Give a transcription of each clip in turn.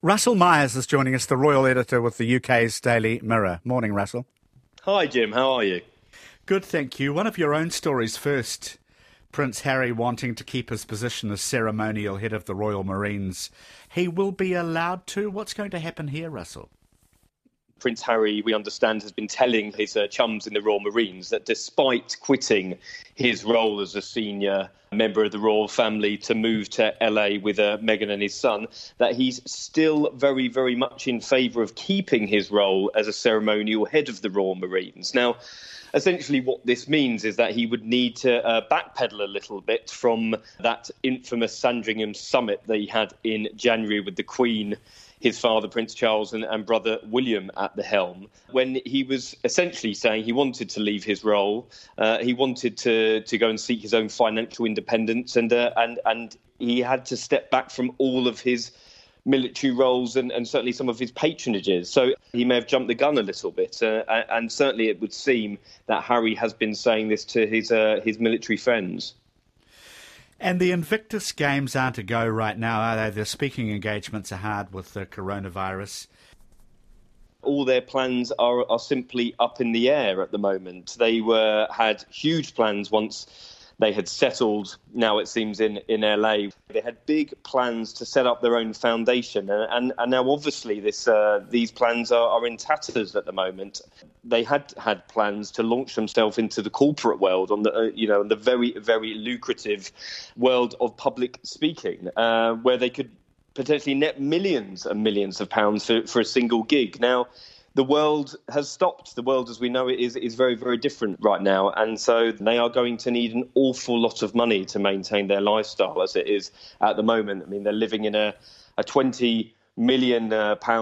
Russell Myers is joining us, the royal editor with the UK's Daily Mirror. Morning, Russell. Hi, Jim. How are you? Good, thank you. One of your own stories first. Prince Harry wanting to keep his position as ceremonial head of the Royal Marines. He will be allowed to? What's going to happen here, Russell? Prince Harry, we understand, has been telling his chums in the Royal Marines that despite quitting his role as a senior member of the royal family to move to LA with Meghan and his son, that he's still very, very much in favour of keeping his role as a ceremonial head of the Royal Marines. Now, essentially what this means is that he would need to backpedal a little bit from that infamous Sandringham summit that he had in January with the Queen, his father, Prince Charles, and brother William at the helm, when he was essentially saying he wanted to leave his role. He wanted to go and seek his own financial independence, and he had to step back from all of his military roles and certainly some of his patronages. So he may have jumped the gun a little bit. And certainly it would seem that Harry has been saying this to his military friends. And the Invictus Games aren't a go right now, are they? The speaking engagements are hard with the coronavirus. All their plans are simply up in the air at the moment. They had huge plans once they had settled, now it seems, in LA. They had big plans to set up their own foundation. And now, obviously, these plans are in tatters at the moment. They had plans to launch themselves into the corporate world on the very, very lucrative world of public speaking, where they could potentially net millions and millions of pounds for a single gig. Now, the world has stopped. The world as we know it is very, very different right now. And so they are going to need an awful lot of money to maintain their lifestyle as it is at the moment. I mean, they're living in a £20 million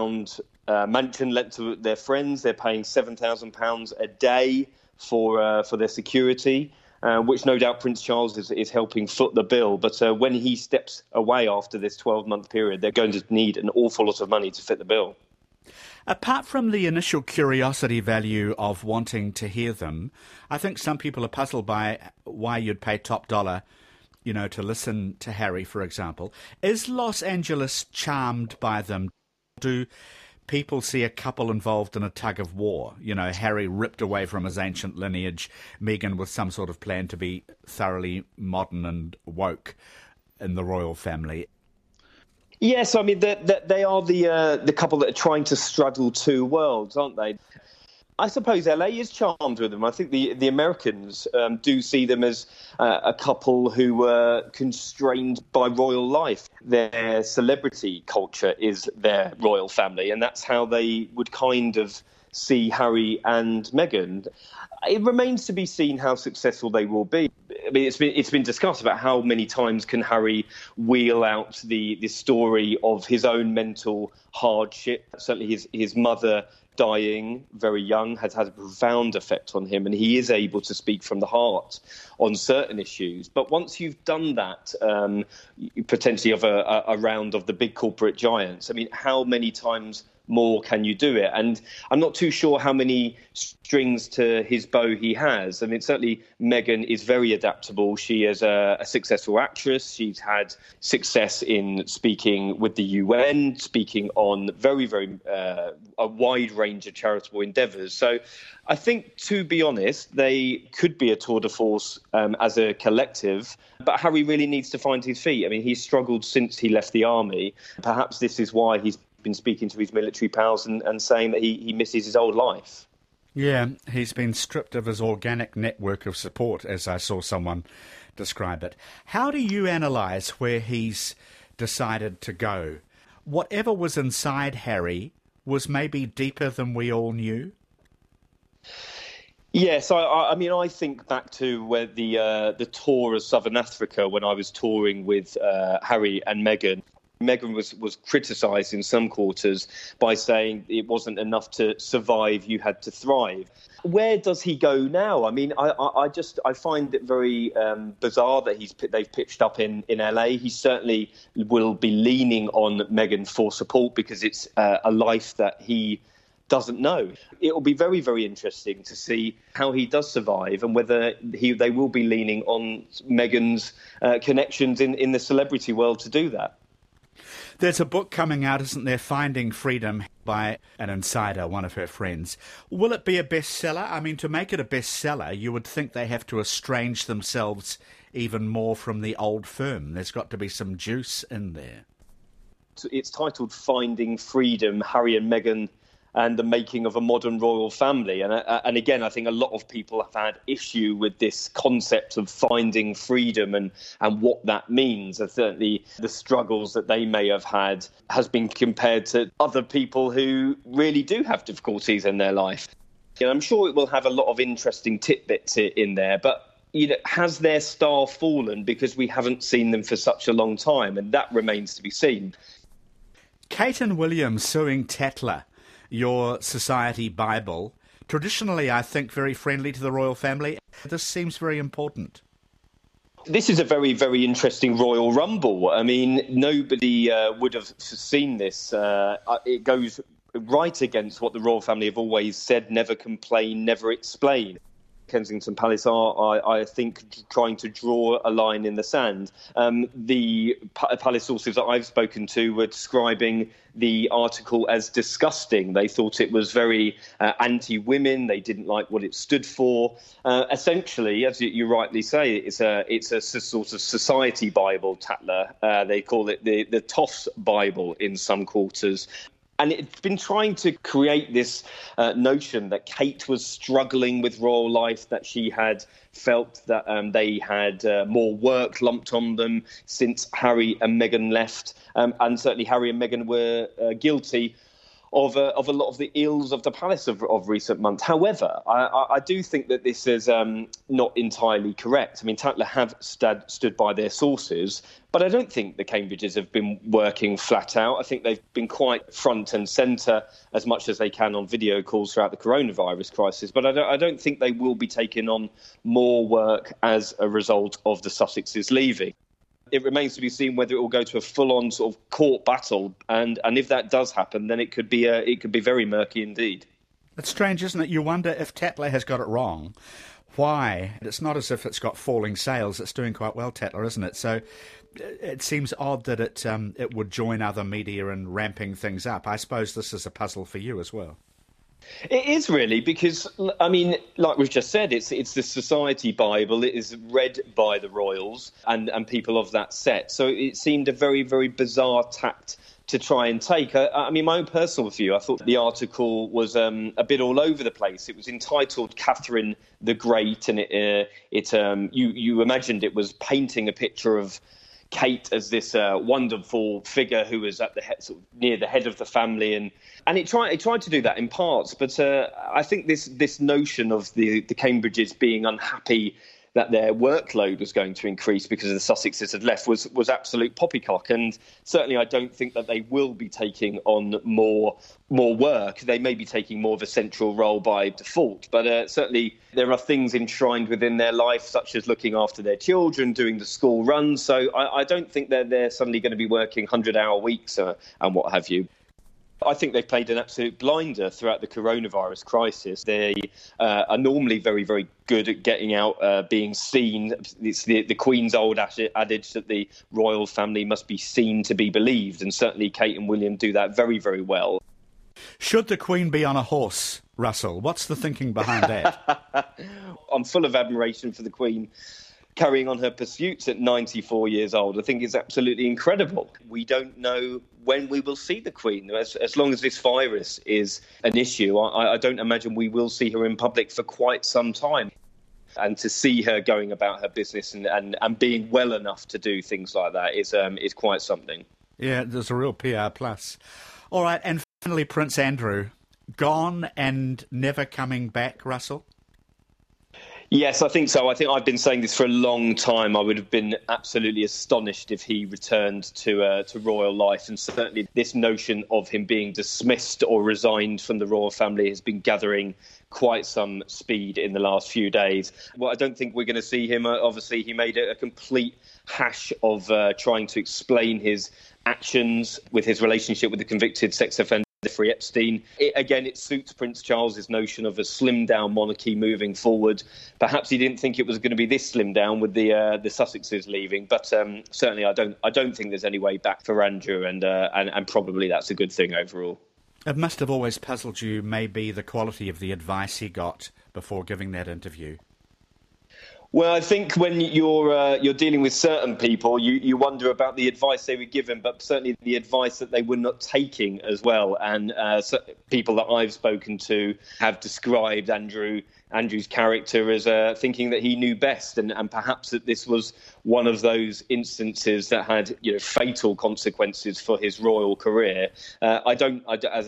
mansion lent to their friends. They're paying £7,000 a day for their security, which no doubt Prince Charles is helping foot the bill. But when he steps away after this 12-month period, they're going to need an awful lot of money to fit the bill. Apart from the initial curiosity value of wanting to hear them, I think some people are puzzled by why you'd pay top dollar, to listen to Harry, for example. Is Los Angeles charmed by them? Do people see a couple involved in a tug of war? Harry ripped away from his ancient lineage, Meghan with some sort of plan to be thoroughly modern and woke in the royal family. Yes, I mean, they are the couple that are trying to straddle two worlds, aren't they? I suppose LA is charmed with them. I think the Americans do see them as a couple who were constrained by royal life. Their celebrity culture is their royal family, and that's how they would kind of see Harry and Meghan. It remains to be seen how successful they will be. I mean, it's been discussed about how many times can Harry wheel out the story of his own mental hardship. Certainly his mother dying very young has had a profound effect on him, and he is able to speak from the heart on certain issues. But once you've done that, potentially of a round of the big corporate giants, I mean, how many times more can you do it? And I'm not too sure how many strings to his bow he has. I mean, certainly Meghan is very adaptable. She is a successful actress. She's had success in speaking with the UN, speaking on very, very a wide range of charitable endeavours. So I think, to be honest, they could be a tour de force as a collective. But Harry really needs to find his feet. I mean, he's struggled since he left the army. Perhaps this is why he's been speaking to his military pals and saying that he misses his old life. Yeah, he's been stripped of his organic network of support, as I saw someone describe it. How do you analyse where he's decided to go? Whatever was inside Harry was maybe deeper than we all knew? Yes, I mean, I think back to where the tour of Southern Africa when I was touring with Harry and Meghan. Meghan was criticised in some quarters by saying it wasn't enough to survive, you had to thrive. Where does he go now? I mean, I find it very bizarre that they've pitched up in LA. He certainly will be leaning on Meghan for support because it's a life that he doesn't know. It will be very, very interesting to see how he does survive and whether they will be leaning on Meghan's connections in the celebrity world to do that. There's a book coming out, isn't there, Finding Freedom, by an insider, one of her friends. Will it be a bestseller? I mean, to make it a bestseller, you would think they have to estrange themselves even more from the old firm. There's got to be some juice in there. It's titled Finding Freedom, Harry and Meghan and the Making of a Modern Royal Family. And again, I think a lot of people have had issue with this concept of finding freedom and what that means. And certainly the struggles that they may have had has been compared to other people who really do have difficulties in their life. I'm sure it will have a lot of interesting tidbits in there, but has their star fallen because we haven't seen them for such a long time? And that remains to be seen. Kate and William suing Tatler, your Society Bible, traditionally, I think, very friendly to the royal family. This seems very important. This is a very, very interesting royal rumble. I mean, nobody would have seen this. It goes right against what the royal family have always said: never complain, never explain. Kensington Palace are, I think, trying to draw a line in the sand. The palace sources that I've spoken to were describing the article as disgusting. They thought it was very anti-women. They didn't like what it stood for. Essentially, as you rightly say, it's a sort of society Bible, Tatler. They call it the Toffs Bible in some quarters. And it's been trying to create this notion that Kate was struggling with royal life, that she had felt that they had more work lumped on them since Harry and Meghan left. And certainly Harry and Meghan were guilty of a lot of the ills of the palace of recent months. However, I do think that this is not entirely correct. I mean, Tatler have stood by their sources, but I don't think the Cambridges have been working flat out. I think they've been quite front and centre as much as they can on video calls throughout the coronavirus crisis. But I don't think they will be taking on more work as a result of the Sussexes leaving. It remains to be seen whether it will go to a full-on sort of court battle, and if that does happen, then it could be very murky indeed. It's strange, isn't it? You wonder if Tatler has got it wrong. Why? It's not as if it's got falling sails. It's doing quite well, Tatler, isn't it? So it seems odd that it would join other media in ramping things up. I suppose this is a puzzle for you as well. It is really, because, I mean, like we've just said, it's the Society Bible. It is read by the royals and people of that set. So it seemed a very, very bizarre tact to try and take. I mean, my own personal view, I thought the article was a bit all over the place. It was entitled Catherine the Great, and you imagined it was painting a picture of Kate as this wonderful figure who was at the head, sort of near the head of the family, and it tried to do that in parts. But I think this notion of the Cambridges being unhappy that their workload was going to increase because the Sussexes had left was absolute poppycock. And certainly I don't think that they will be taking on more work. They may be taking more of a central role by default, but certainly there are things enshrined within their life, such as looking after their children, doing the school runs. So I don't think that they're suddenly going to be working 100-hour weeks and what have you. I think they've played an absolute blinder throughout the coronavirus crisis. They are normally very, very good at getting out, being seen. It's the Queen's old adage that the royal family must be seen to be believed, and certainly Kate and William do that very, very well. Should the Queen be on a horse, Russell? What's the thinking behind that? I'm full of admiration for the Queen carrying on her pursuits at 94 years old. I think it's absolutely incredible. We don't know when we will see the Queen. As long as this virus is an issue, I don't imagine we will see her in public for quite some time. And to see her going about her business and being well enough to do things like that is quite something. Yeah, there's a real PR plus. All right, and finally, Prince Andrew, gone and never coming back, Russell? Yes, I think so. I think I've been saying this for a long time. I would have been absolutely astonished if he returned to royal life. And certainly this notion of him being dismissed or resigned from the royal family has been gathering quite some speed in the last few days. Well, I don't think we're going to see him. Obviously, he made a complete hash of trying to explain his actions with his relationship with the convicted sex offender Jeffrey Epstein. It suits Prince Charles's notion of a slimmed-down monarchy moving forward. Perhaps he didn't think it was going to be this slimmed down with the Sussexes leaving, but certainly I don't think there's any way back for Andrew, and probably that's a good thing overall. It must have always puzzled you, maybe, the quality of the advice he got before giving that interview. Well, I think when you're dealing with certain people, you wonder about the advice they were given, but certainly the advice that they were not taking as well. And people that I've spoken to have described Andrew's character as thinking that he knew best, and perhaps that this was one of those instances that had fatal consequences for his royal career. I don't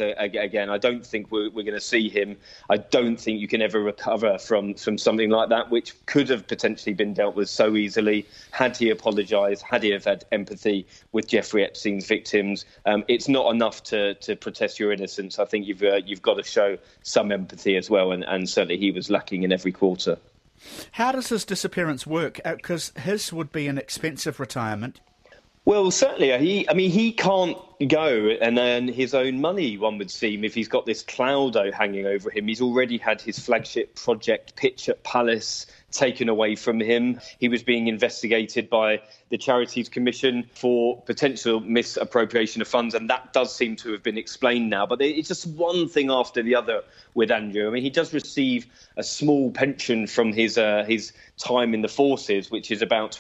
think we're going to see him. I don't think you can ever recover from something like that, which could have potentially been dealt with so easily had he apologised, had he have had empathy with Jeffrey Epstein's victims. It's not enough to protest your innocence. I think you've got to show some empathy as well, and certainly he was lacking in every quarter. How does his disappearance work? Because his would be an expensive retirement. Well, certainly. He can't go and earn his own money, one would seem, if he's got this cloud hanging over him. He's already had his flagship project pitch at Palace taken away from him. He was being investigated by the Charities Commission for potential misappropriation of funds, and that does seem to have been explained now. But it's just one thing after the other with Andrew. He does receive a small pension from his time in the forces, which is about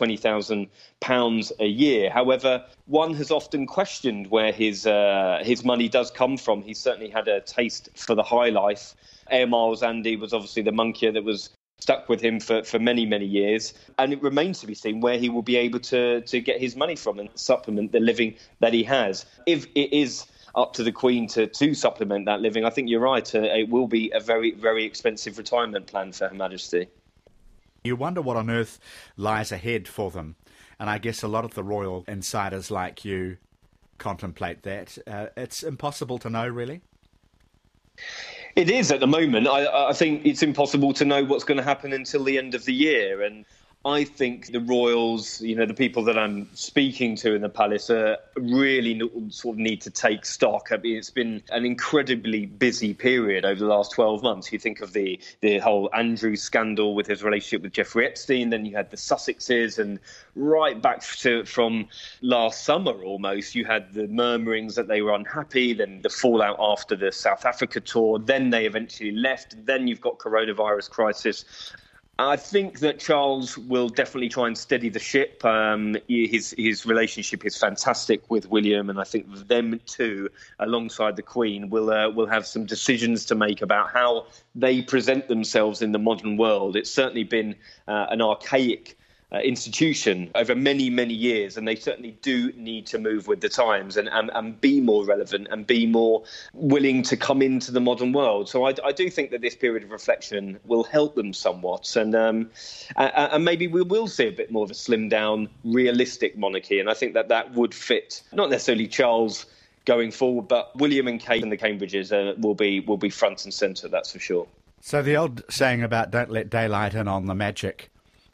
£20,000 a year. However, one has often questioned where his money does come from. He's certainly had a taste for the high life. Air Miles Andy was obviously the monkey that was stuck with him for many, many years. And it remains to be seen where he will be able to get his money from and supplement the living that he has. If it is up to the Queen to supplement that living, I think you're right. It will be a very, very expensive retirement plan for Her Majesty. You wonder what on earth lies ahead for them. And I guess a lot of the royal insiders like you contemplate that. It's impossible to know, really. It is at the moment. I think it's impossible to know what's going to happen until the end of the year. And I think the royals, the people that I'm speaking to in the palace, really sort of need to take stock. It's been an incredibly busy period over the last 12 months. You think of the whole Andrew scandal with his relationship with Jeffrey Epstein, then you had the Sussexes, and right back from last summer almost, you had the murmurings that they were unhappy, then the fallout after the South Africa tour, then they eventually left, then you've got coronavirus crisis. I think that Charles will definitely try and steady the ship. His relationship is fantastic with William, and I think them two, alongside the Queen, will have some decisions to make about how they present themselves in the modern world. It's certainly been an archaic institution over many, many years, and they certainly do need to move with the times and be more relevant and be more willing to come into the modern world. So I do think that this period of reflection will help them somewhat, and maybe we will see a bit more of a slimmed down, realistic monarchy, and I think that would fit not necessarily Charles going forward, but William and Kate and the Cambridges will be front and centre, that's for sure. So the old saying about don't let daylight in on the magic,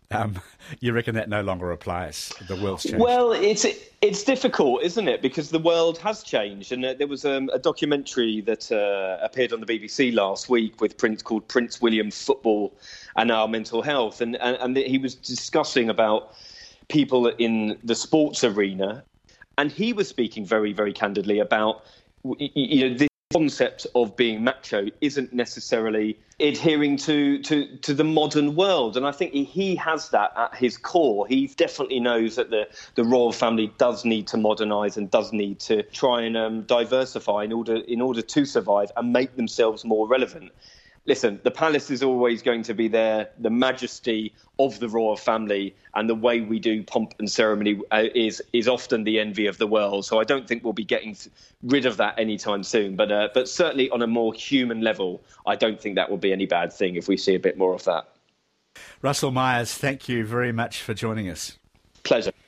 you reckon that no longer applies? The world's changed. Well, it's difficult, isn't it? Because the world has changed, and there was a documentary that appeared on the BBC last week called Prince William: Football and Our Mental Health, and he was discussing about people in the sports arena, and he was speaking very, very candidly about this concept of being macho isn't necessarily adhering to the modern world. And I think he has that at his core. He definitely knows that the royal family does need to modernise and does need to try and diversify in order to survive and make themselves more relevant. Listen, the palace is always going to be there. The majesty of the royal family and the way we do pomp and ceremony is often the envy of the world. So I don't think we'll be getting rid of that anytime soon. But certainly on a more human level, I don't think that will be any bad thing if we see a bit more of that. Russell Myers, thank you very much for joining us. Pleasure.